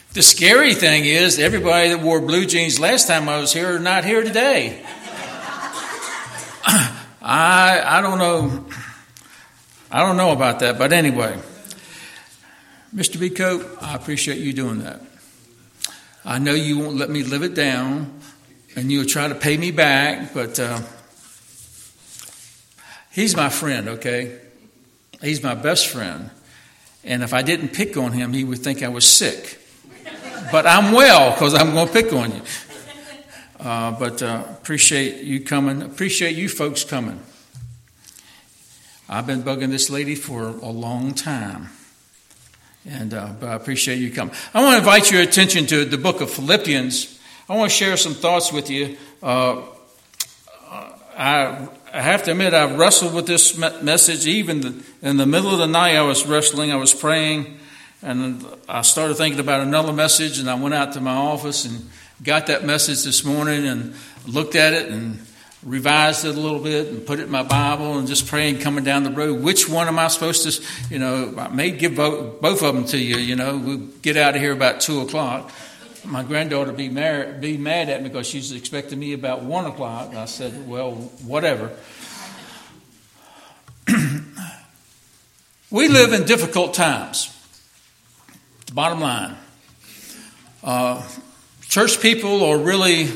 The scary thing is everybody that wore blue jeans last time I was here are not here today. I don't know. I don't know about that, but anyway. Mr. B. Cope, I appreciate you doing that. I know you won't let me live it down, and you'll try to pay me back, but he's my friend, okay? He's my best friend. And if I didn't pick on him, he would think I was sick. But I'm well because I'm going to pick on you. But appreciate you coming. Appreciate you folks coming. I've been bugging this lady for a long time. And but I appreciate you coming. I want to invite your attention to the book of Philippians. I want to share some thoughts with you. I have to admit, I've wrestled with this message. Even in the middle of the night, I was wrestling. I was praying. And I started thinking about another message, and I went out to my office and got that message this morning and looked at it and revised it a little bit and put it in my Bible and just praying coming down the road. Which one am I supposed to, I may give both of them to you, We'll get out of here about 2 o'clock. My granddaughter be mad at me because she's expecting me about 1 o'clock. I said, well, whatever. We live in difficult times. The bottom line. Church people are really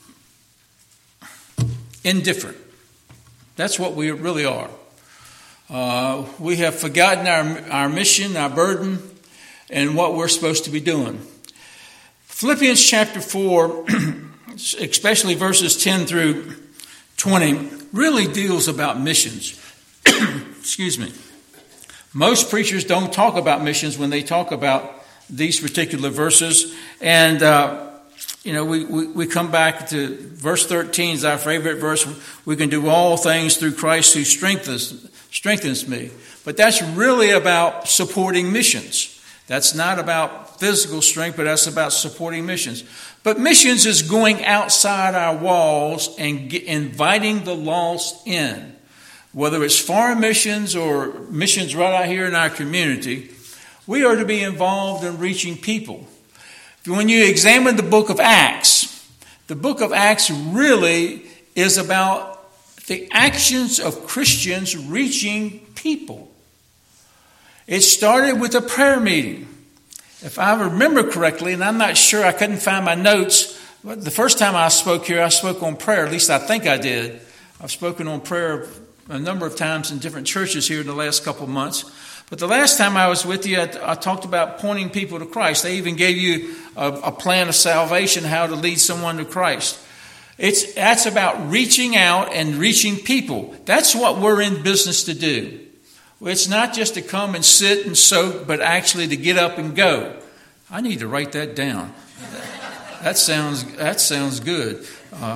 indifferent. That's what we really are. We have forgotten our mission, our burden, and what we're supposed to be doing. Philippians chapter 4, especially verses 10 through 20, really deals about missions. Excuse me. Most preachers don't talk about missions when they talk about these particular verses. And, we come back to verse 13 is our favorite verse. We can do all things through Christ who strengthens me. But that's really about supporting missions. That's not about physical strength, but that's about supporting missions. But missions is going outside our walls and inviting the lost in. Whether it's foreign missions or missions right out here in our community, we are to be involved in reaching people. When you examine the book of Acts really is about the actions of Christians reaching people. It started with a prayer meeting. If I remember correctly, and I'm not sure, I couldn't find my notes, but the first time I spoke here, I spoke on prayer. At least I think I did. I've spoken on prayer a number of times in different churches here in the last couple of months. But the last time I was with you, I talked about pointing people to Christ. They even gave you a plan of salvation, how to lead someone to Christ. That's about reaching out and reaching people. That's what we're in business to do. It's not just to come and sit and soak, but actually to get up and go. I need to write that down. That sounds good.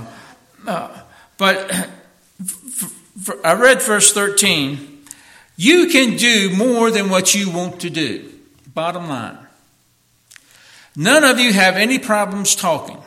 But I read verse 13. You can do more than what you want to do. Bottom line. None of you have any problems talking.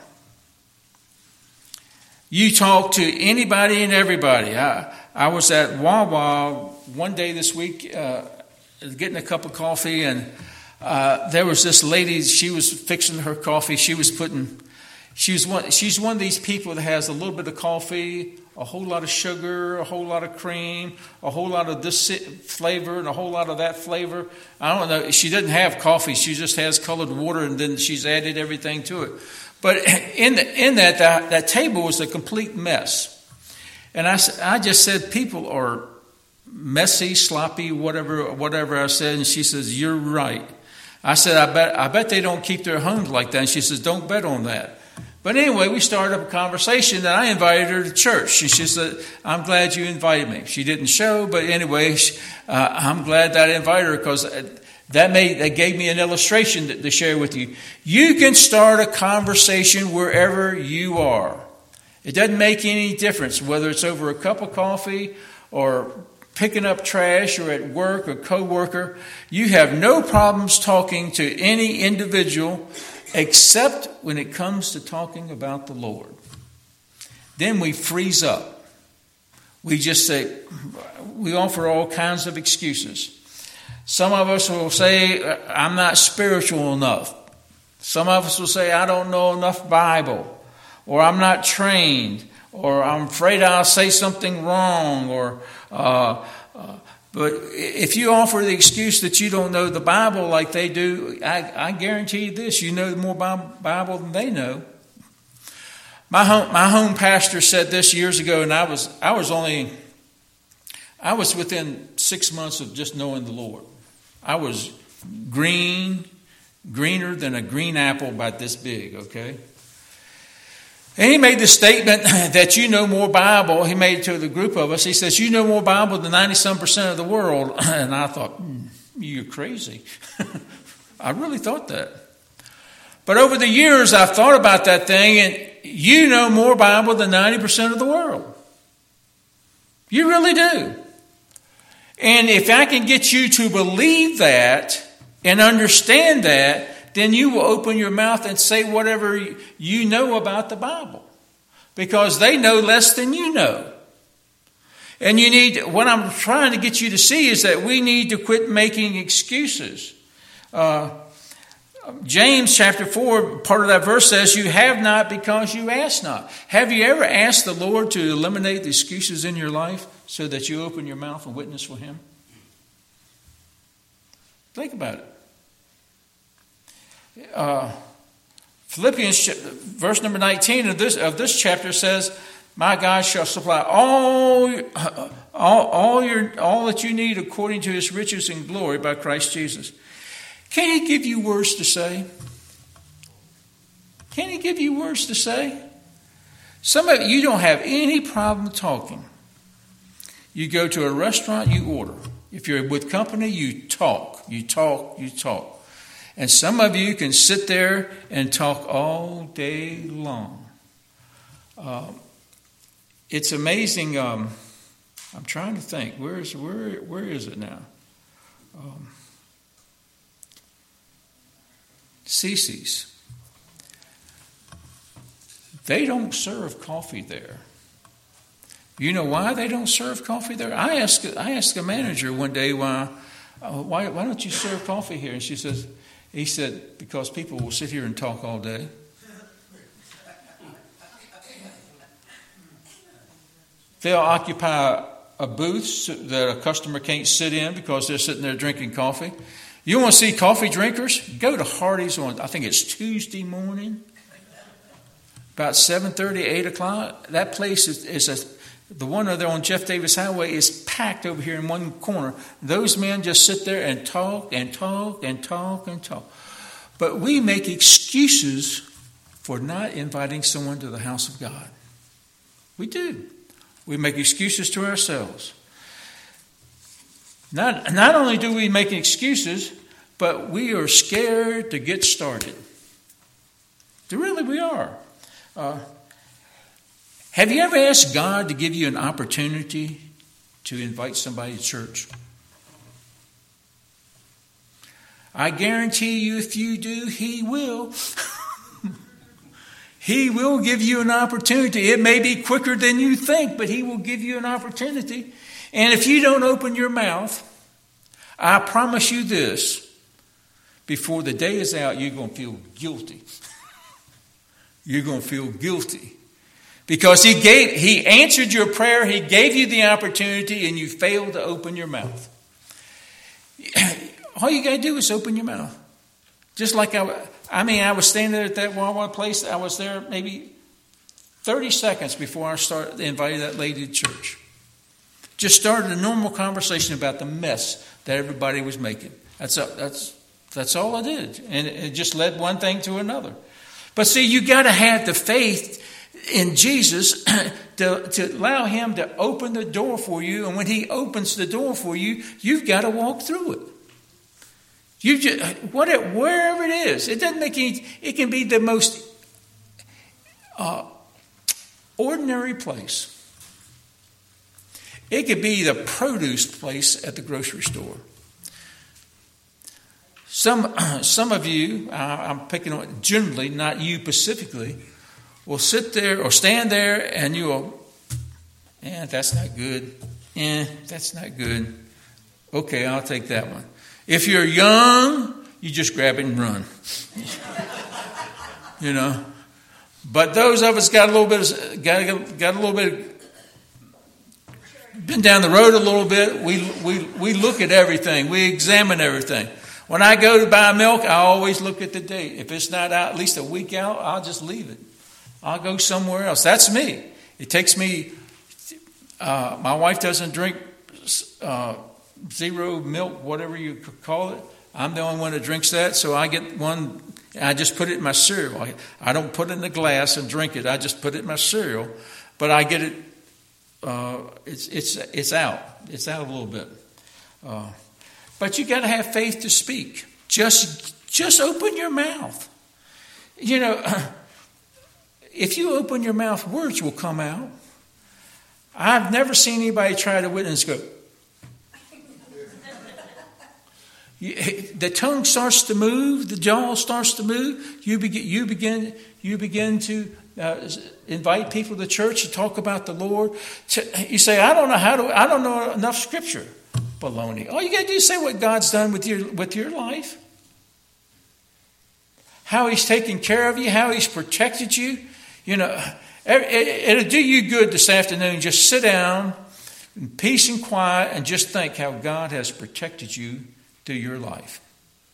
You talk to anybody and everybody. I was at Wawa one day this week getting a cup of coffee, and there was this lady. She was fixing her coffee. She's one of these people that has a little bit of coffee, a whole lot of sugar, a whole lot of cream, a whole lot of this flavor and a whole lot of that flavor. I don't know. She doesn't have coffee. She just has colored water, and then she's added everything to it. But in that table was a complete mess. And I just said, people are messy, sloppy, whatever I said. And she says, you're right. I said, I bet they don't keep their homes like that. And she says, don't bet on that. But anyway, we started up a conversation, and I invited her to church. And she said, I'm glad you invited me. She didn't show, but anyway, I'm glad that I invited her because that gave me an illustration to share with you. You can start a conversation wherever you are. It doesn't make any difference whether it's over a cup of coffee or picking up trash or at work or co-worker. You have no problems talking to any individual except when it comes to talking about the Lord. Then we freeze up. We just say, we offer all kinds of excuses. Some of us will say, I'm not spiritual enough. Some of us will say, I don't know enough Bible, or I'm not trained, or I'm afraid I'll say something wrong, but if you offer the excuse that you don't know the Bible like they do, I guarantee you this, you know more Bible than they know. My home pastor said this years ago, and I was within 6 months of just knowing the Lord. I was greener than a green apple about this big, okay? And he made the statement that you know more Bible. He made it to the group of us. He says, you know more Bible than 90% of the world. And I thought, you're crazy. I really thought that. But over the years, I've thought about that thing, and you know more Bible than 90% of the world. You really do. And if I can get you to believe that and understand that, then you will open your mouth and say whatever you know about the Bible. Because they know less than you know. And what I'm trying to get you to see is that we need to quit making excuses. James chapter 4, part of that verse says, you have not because you ask not. Have you ever asked the Lord to eliminate the excuses in your life so that you open your mouth and witness for Him? Think about it. Philippians verse number 19 of this chapter says, my God shall supply all that you need according to His riches and glory by Christ Jesus. Can He give you words to say? Can He give you words to say? Some of you don't have any problem talking. You go to a restaurant, you order. If you're with company, you talk. And some of you can sit there and talk all day long. It's amazing. I'm trying to think. Where is it now? Cece's. They don't serve coffee there. You know why they don't serve coffee there? I asked a manager one day why don't you serve coffee here? And he said, because people will sit here and talk all day. They'll occupy a booth that a customer can't sit in because they're sitting there drinking coffee. You want to see coffee drinkers? Go to Hardee's on, I think it's Tuesday morning, about 7:30, 8 o'clock. That place is the one over there on Jeff Davis Highway is packed over here in one corner. Those men just sit there and talk and talk and talk and talk. But we make excuses for not inviting someone to the house of God. We do. We make excuses to ourselves. Not only do we make excuses, but we are scared to get started. Really, we are. Have you ever asked God to give you an opportunity to invite somebody to church? I guarantee you if you do, He will. He will give you an opportunity. It may be quicker than you think, but He will give you an opportunity. And if you don't open your mouth, I promise you this, before the day is out, you're going to feel guilty. You're going to feel guilty. Because He answered your prayer, He gave you the opportunity, and you failed to open your mouth. All you got to do is open your mouth. Just like I was standing there at that Wawa place. I was there maybe 30 seconds before I invited that lady to church. Just started a normal conversation about the mess that everybody was making. That's all I did. And it just led one thing to another. But see, you got to have the faith in Jesus to allow Him to open the door for you. And when He opens the door for you, you've got to walk through it. Wherever it is, it doesn't make any. It can be the most ordinary place. It could be the produce place at the grocery store. Some of you, I'm picking on generally, not you specifically, will sit there or stand there and you will, that's not good. That's not good. Okay, I'll take that one. If you're young, you just grab it and run. you know. But those of us got a little bit, been down the road a little bit. We look at everything. We examine everything. When I go to buy milk, I always look at the date. If it's not out, at least a week out, I'll just leave it. I'll go somewhere else. That's me. It takes me. My wife doesn't drink zero milk, whatever you call it. I'm the only one that drinks that, so I get one. I just put it in my cereal. I don't put it in the glass and drink it. I just put it in my cereal, but I get it. It's out. It's out a little bit. But you got to have faith to speak. Just open your mouth. You know, if you open your mouth, words will come out. I've never seen anybody try to witness go. The tongue starts to move. The jaw starts to move. You begin to invite people to church to talk about the Lord. You say, I don't know enough scripture. Baloney. All you got to do is say what God's done with your life. How He's taken care of you. How He's protected you. You know, it'll do you good this afternoon. Just sit down in peace and quiet and just think how God has protected you through your life.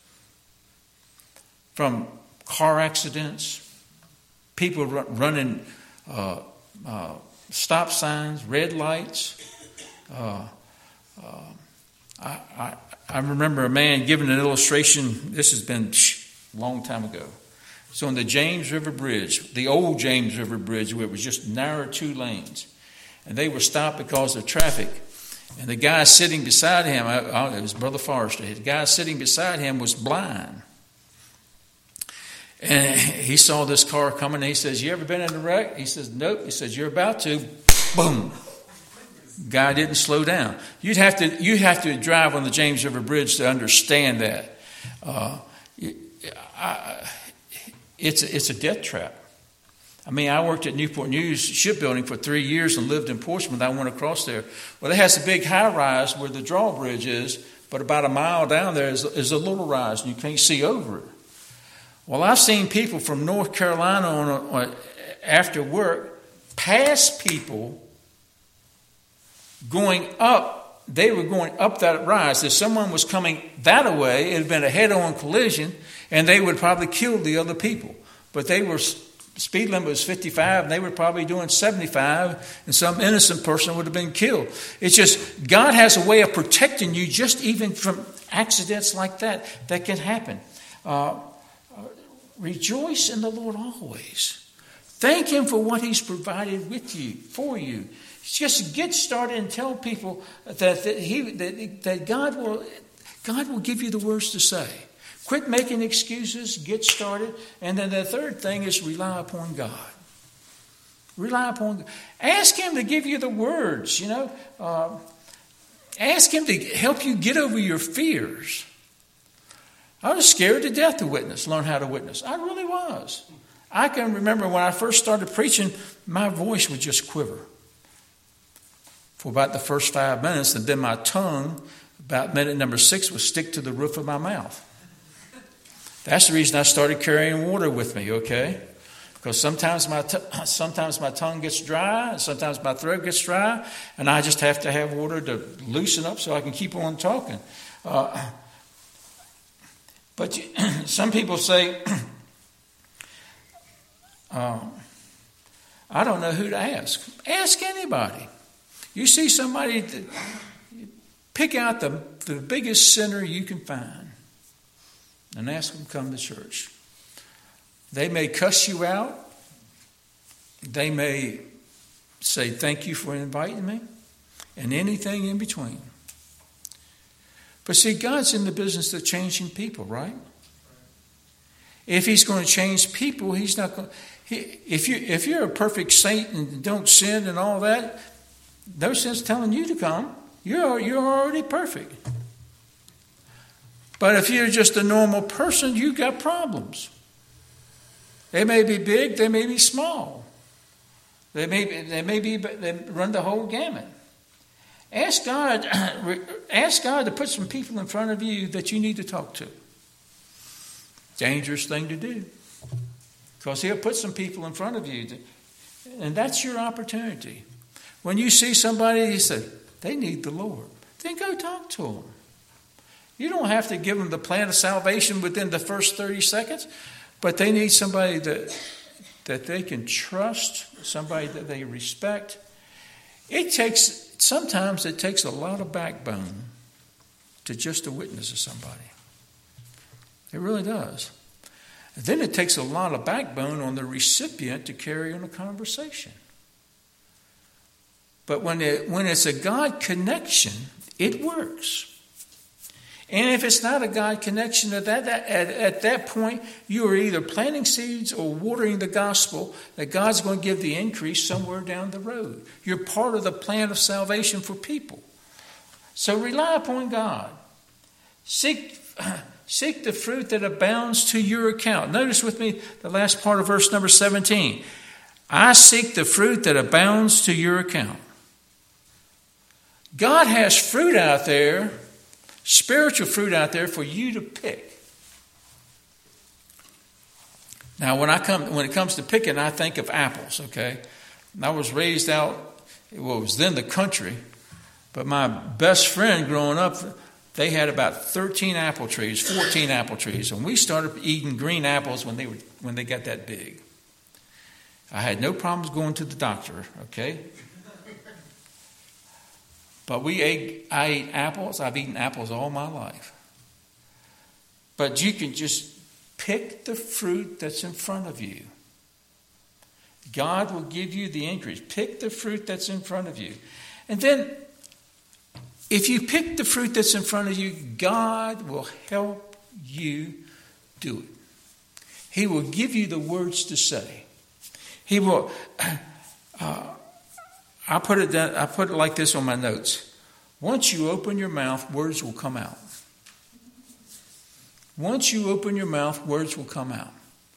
From car accidents, people running stop signs, red lights. I remember a man giving an illustration. This has been a long time ago. It's on the James River Bridge, the old James River Bridge, where it was just narrow 2 lanes. And they were stopped because of traffic. And the guy sitting beside him, it was Brother Forrester, the guy sitting beside him was blind. And he saw this car coming, and he says, you ever been in a wreck? He says, nope. He says, you're about to. Boom. Guy didn't slow down. You'd have to drive on the James River Bridge to understand that. It's a death trap. I mean, I worked at Newport News shipbuilding for 3 years and lived in Portsmouth. I went across there. Well, it has a big high rise where the drawbridge is, but about a mile down there is a little rise, and you can't see over it. Well, I've seen people from North Carolina after work pass people going up. They were going up that rise. If someone was coming that way, it had been a head-on collision, and they would probably kill the other people. But speed limit was 55, and they were probably doing 75, and some innocent person would have been killed. It's just God has a way of protecting you just even from accidents like that can happen. Rejoice in the Lord always. Thank Him for what He's provided for you. Just get started and tell people that God will give you the words to say. Quit making excuses, get started. And then the third thing is rely upon God. Rely upon God. Ask Him to give you the words, you know. Ask Him to help you get over your fears. I was scared to death to learn how to witness. I really was. I can remember when I first started preaching, my voice would just quiver for about the first 5 minutes, and then my tongue, about minute number 6, would stick to the roof of my mouth. That's the reason I started carrying water with me, okay? Because sometimes my tongue gets dry, and sometimes my throat gets dry, and I just have to have water to loosen up so I can keep on talking. But some people say, I don't know who to ask. Ask anybody. You see somebody, pick out the biggest sinner you can find and ask them to come to church. They may cuss you out. They may say, thank you for inviting me, and anything in between. But see, God's in the business of changing people, right? If He's going to change people, He's not going. If you're a perfect saint and don't sin and all that, no sense telling you to come. You're already perfect. But if you're just a normal person, you've got problems. They may be big, they may be small. They run the whole gamut. Ask God to put some people in front of you that you need to talk to. Dangerous thing to do. because he'll put some people in front of you. And that's your opportunity. When you see somebody, you say, they need the Lord, then go talk to them. You don't have to give them the plan of salvation within the first 30 seconds, but they need somebody that they can trust, somebody that they respect. Sometimes it takes a lot of backbone to just to witness to somebody. It really does. And then it takes a lot of backbone on the recipient to carry on a conversation. But when it's a God connection, it works. And if it's not a God connection, at that point, you are either planting seeds or watering the gospel that God's going to give the increase somewhere down the road. You're part of the plan of salvation for people. So rely upon God. Seek the fruit that abounds to your account. Notice with me the last part of verse number 17. I seek the fruit that abounds to your account. God has fruit out there, spiritual fruit out there for you to pick. Now, when it comes to picking, I think of apples, okay? I was raised out, it was then the country, but my best friend growing up, they had about 13 apple trees, 14 apple trees, and we started eating green apples when they got that big. I had no problems going to the doctor, okay? But I ate apples. I've eaten apples all my life. But you can just pick the fruit that's in front of you. God will give you the increase. Pick the fruit that's in front of you. And then, if you pick the fruit that's in front of you, God will help you do it. He will give you the words to say. He will... I put it like this on my notes. Once you open your mouth, words will come out. Once you open your mouth, words will come out.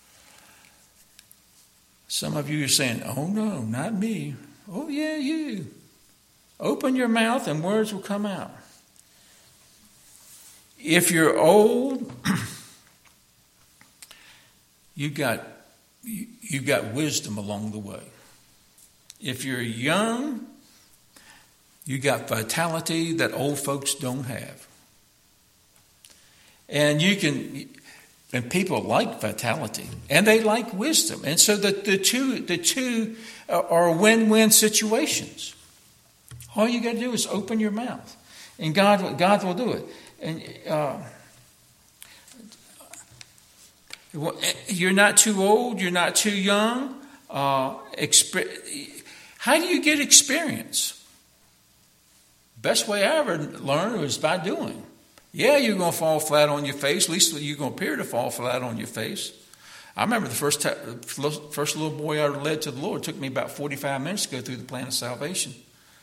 Some of you are saying, oh no, not me. Oh yeah, you. Open your mouth and words will come out. If you're old, you got wisdom along the way. If you're young, you got vitality that old folks don't have. And people like vitality, and they like wisdom. And so the two are win-win situations. All you got to do is open your mouth, and God will do it. And you're not too old, you're not too young. How do you get experience? Best way I ever learned was by doing. Yeah, you're going to fall flat on your face. At least you're going to appear to fall flat on your face. I remember the first little boy I ever led to the Lord. It took me about 45 minutes to go through the plan of salvation.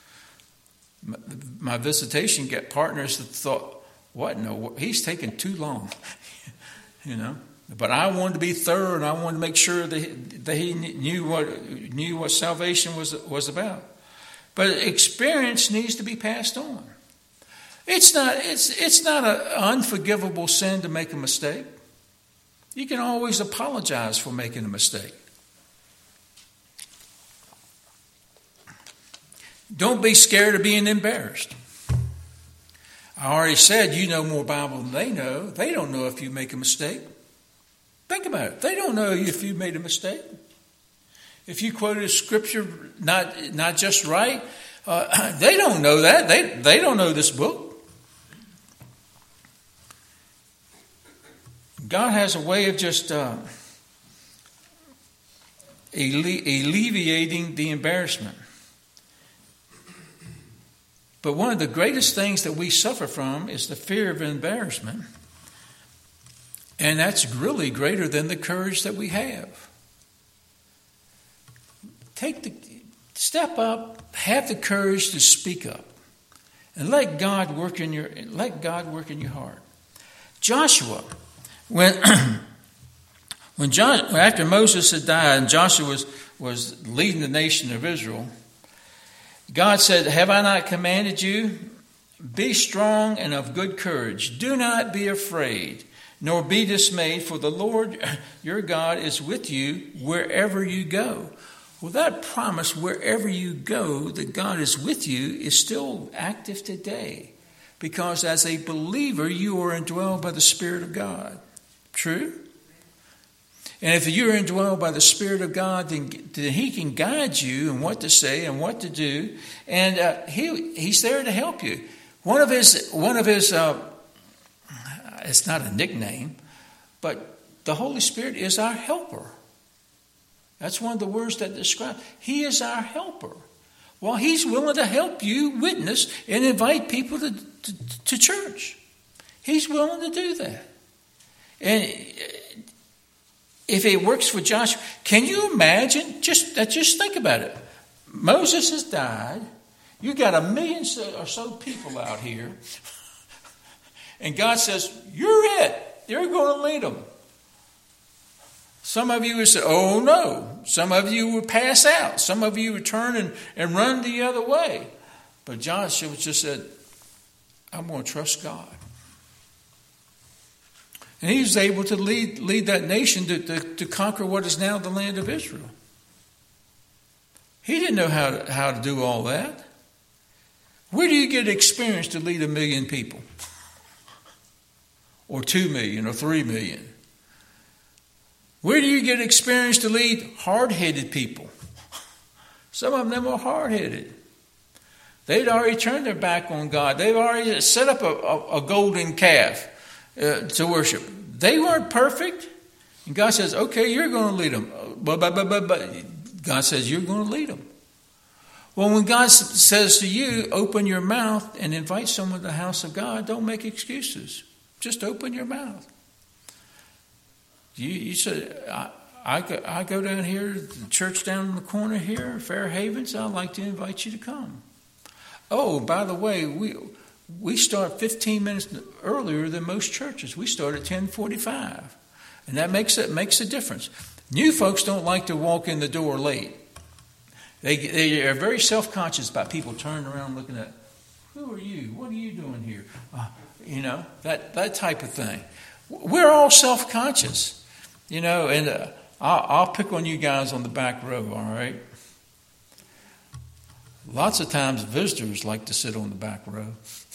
My visitation got partners that thought, what? No, he's taking too long. But I wanted to be thorough, and I wanted to make sure that he knew what salvation was about. But experience needs to be passed on. It's not an unforgivable sin to make a mistake. You can always apologize for making a mistake. Don't be scared of being embarrassed. I already said you know more Bible than they know. They don't know if you make a mistake. Think about it. They don't know if you made a mistake. If you quoted a scripture not just right, they don't know that. They don't know this book. God has a way of just alleviating the embarrassment. But one of the greatest things that we suffer from is the fear of embarrassment. And that's really greater than the courage that we have. Step up, have the courage to speak up, and let God work in your heart. Joshua, after Moses had died and Joshua was leading the nation of Israel, God said, "Have I not commanded you? Be strong and of good courage. Do not be afraid. nor be dismayed, for the Lord your God is with you wherever you go. Well, that promise, wherever you go, that God is with you, is still active today. Because as a believer, you are indwelled by the Spirit of God. True? And if you're indwelled by the Spirit of God, then He can guide you in what to say and what to do. And He's there to help you. One of his it's not a nickname, but the Holy Spirit is our helper. That's one of the words that describe. He is our helper. Well, He's willing to help you witness and invite people to church. He's willing to do that. And if it works for Joshua, can you imagine? Just think about it. Moses has died. You got 1 million or so people out here. And God says, you're it. You're going to lead them. Some of you would say, oh no. Some of you would pass out. Some of you would turn and run the other way. But Joshua just said, I'm going to trust God. And he was able to lead that nation to conquer what is now the land of Israel. He didn't know how to do all that. Where do you get experience to lead 1 million people? Or 2 million or 3 million? Where do you get experience to lead hard-headed people? Some of them are hard-headed. They'd already turned their back on God. They've already set up a golden calf to worship. They weren't perfect. And God says, okay, you're going to lead them. But God says, you're going to lead them. Well, when God says to you, open your mouth and invite someone to the house of God, don't make excuses. Just open your mouth. You said, I go down here, the church down in the corner here, Fair Havens, I'd like to invite you to come. Oh, by the way, we start 15 minutes earlier than most churches. We start at 10:45. And that makes a difference. New folks don't like to walk in the door late. They are very self-conscious about people turning around looking at, who are you? What are you doing here? That type of thing. We're all self-conscious, and I'll pick on you guys on the back row, all right? Lots of times visitors like to sit on the back row.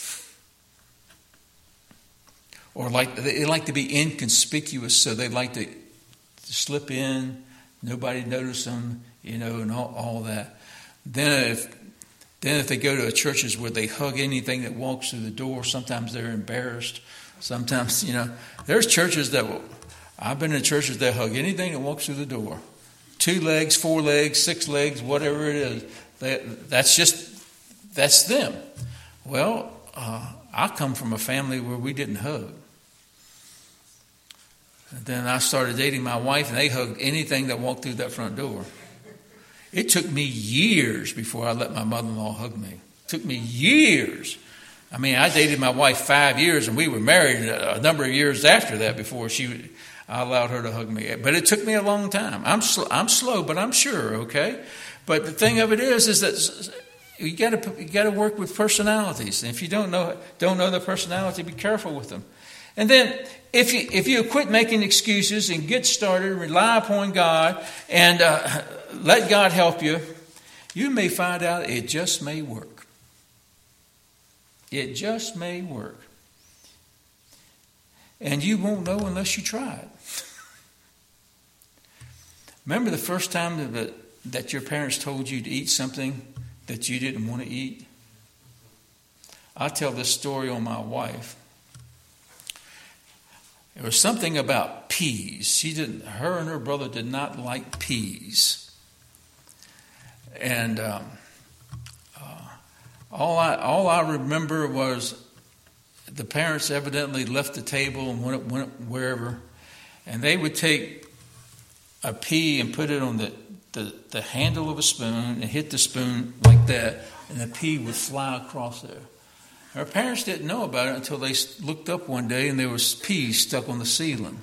Or they like to be inconspicuous, so they like to slip in, nobody notice them, and all that. Then if they go to churches where they hug anything that walks through the door, sometimes they're embarrassed. Sometimes, there's churches I've been in churches that hug anything that walks through the door. 2 legs, 4 legs, 6 legs, whatever it is. That's them. Well, I come from a family where we didn't hug. And then I started dating my wife, and they hugged anything that walked through that front door. It took me years before I let my mother-in-law hug me. It took me years. I mean, I dated my wife 5 years, and we were married a number of years after that before I allowed her to hug me. But it took me a long time. I'm slow, but I'm sure, okay? But the thing of it is that you got to work with personalities. And if you don't know the personality, be careful with them. And then if you quit making excuses and get started, rely upon God, and let God help you, you may find out it just may work. It just may work. And you won't know unless you try it. Remember the first time that your parents told you to eat something that you didn't want to eat? I tell this story on my wife. There was something about peas. Her and her brother did not like peas. And all I remember was the parents evidently left the table and went wherever, and they would take a pea and put it on the handle of a spoon and hit the spoon like that, and the pea would fly across there. Her parents didn't know about it until they looked up one day and there was peas stuck on the ceiling.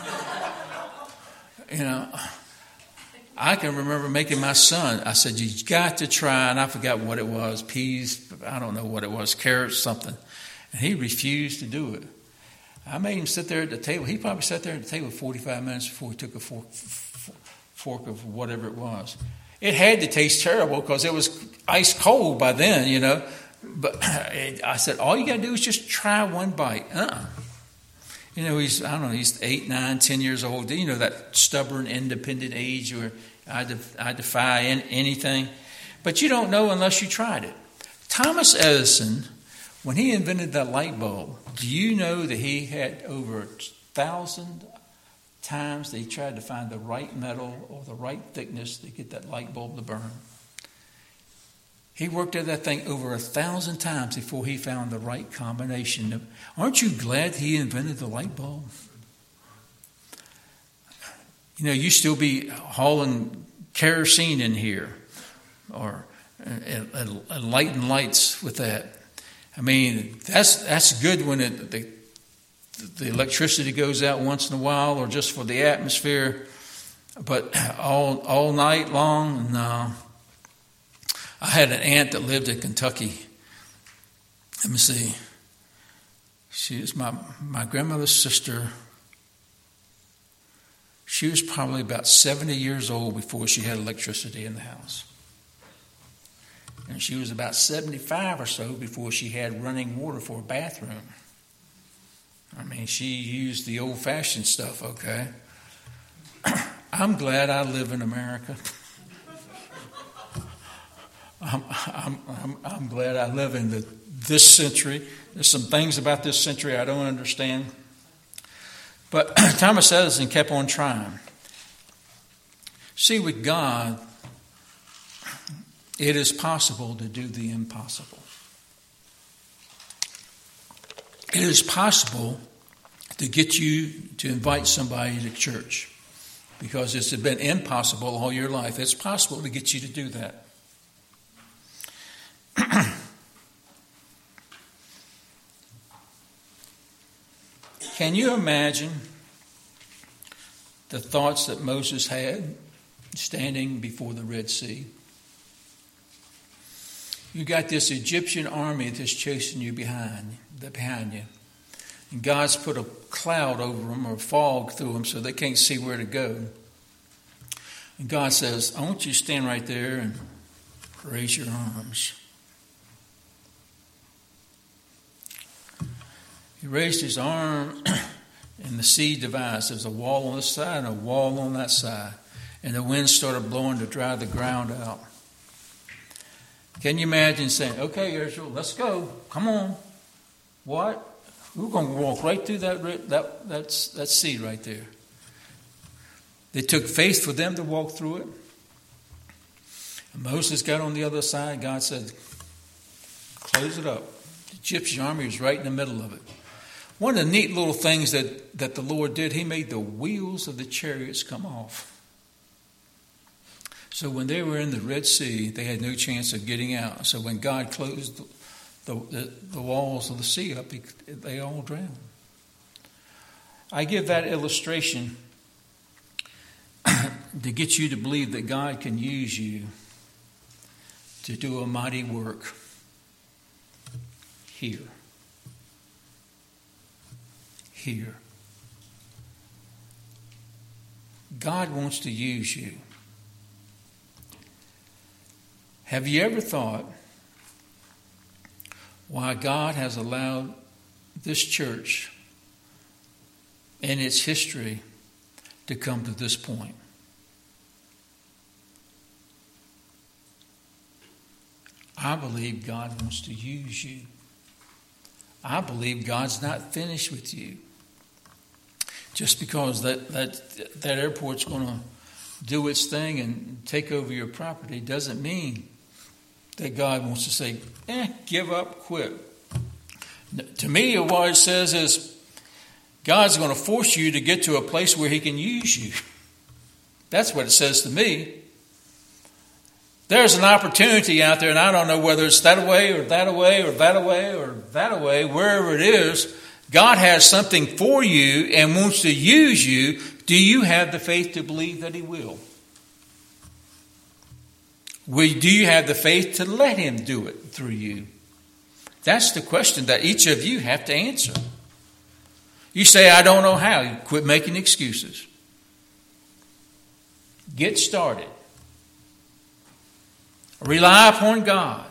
I can remember making my son, I said, you got to try, and I forgot what it was, peas, I don't know what it was, carrots, something. And he refused to do it. I made him sit there at the table. He probably sat there at the table 45 minutes before he took a fork of whatever it was. It had to taste terrible because it was ice cold by then, you know. But I said, all you got to do is just try one bite. You know, he's 8, 9, 10 years old. You know, that stubborn, independent age where I defy anything. But you don't know unless you tried it. Thomas Edison, when he invented that light bulb, do you know that he had over 1,000 times that he tried to find the right metal or the right thickness to get that light bulb to burn? He worked at that thing over 1,000 times before he found the right combination. Aren't you glad he invented the light bulb? You know, you still be hauling kerosene in here or and lighting lights with that. I mean, that's good when the electricity goes out once in a while or just for the atmosphere. But all night long, no. I had an aunt that lived in Kentucky. Let me see. She was my grandmother's sister. She was probably about 70 years old before she had electricity in the house. And she was about 75 or so before she had running water for a bathroom. I mean, she used the old-fashioned stuff, okay? I'm glad I live in America. I'm glad I live in this century. There's some things about this century I don't understand. But Thomas Edison kept on trying. See, with God, it is possible to do the impossible. It is possible to get you to invite somebody to church because it's been impossible all your life. It's possible to get you to do that. Can you imagine the thoughts that Moses had standing before the Red Sea? You got this Egyptian army that's chasing you behind you. And God's put a cloud over them or fog through them so they can't see where to go. And God says, I want you to stand right there and raise your arms. He raised his arm and the sea divides. There's a wall on this side and a wall on that side. And the wind started blowing to dry the ground out. Can you imagine saying, okay, Israel, let's go. Come on. What? We're going to walk right through that sea right there. It took faith for them to walk through it. And Moses got on the other side. God said, close it up. The Egyptian army was right in the middle of it. One of the neat little things that the Lord did, he made the wheels of the chariots come off. So when they were in the Red Sea, they had no chance of getting out. So when God closed the walls of the sea up, they all drowned. I give that illustration to get you to believe that God can use you to do a mighty work here. Here. God wants to use you. Have you ever thought why God has allowed this church and its history to come to this point? I believe God wants to use you. I believe God's not finished with you. Just because that airport's going to do its thing and take over your property doesn't mean that God wants to say, give up, quit. To me, what it says is God's going to force you to get to a place where he can use you. That's what it says to me. There's an opportunity out there, and I don't know whether it's that way or that way or that way or that way, wherever it is. God has something for you and wants to use you. Do you have the faith to believe that he will? Do you have the faith to let him do it through you? That's the question that each of you have to answer. You say, I don't know how. You quit making excuses. Get started. Rely upon God.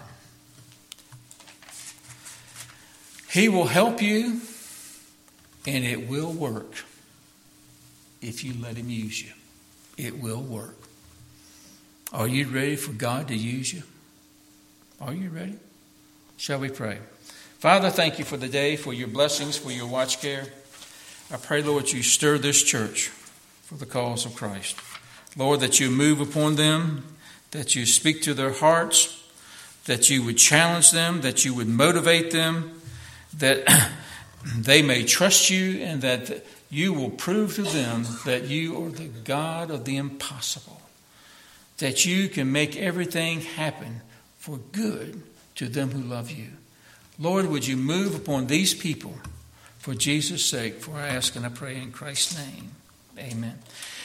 He will help you, and it will work. If you let Him use you, it will work. Are you ready for God to use you? Are you ready? Shall we pray? Father, thank you for the day, for your blessings, for your watch care. I pray, Lord, you stir this church for the cause of Christ. Lord, that you move upon them, that you speak to their hearts, that you would challenge them, that you would motivate them, that they may trust you, and that you will prove to them that you are the God of the impossible, that you can make everything happen for good to them who love you. Lord, would you move upon these people for Jesus' sake? For I ask and I pray in Christ's name. Amen.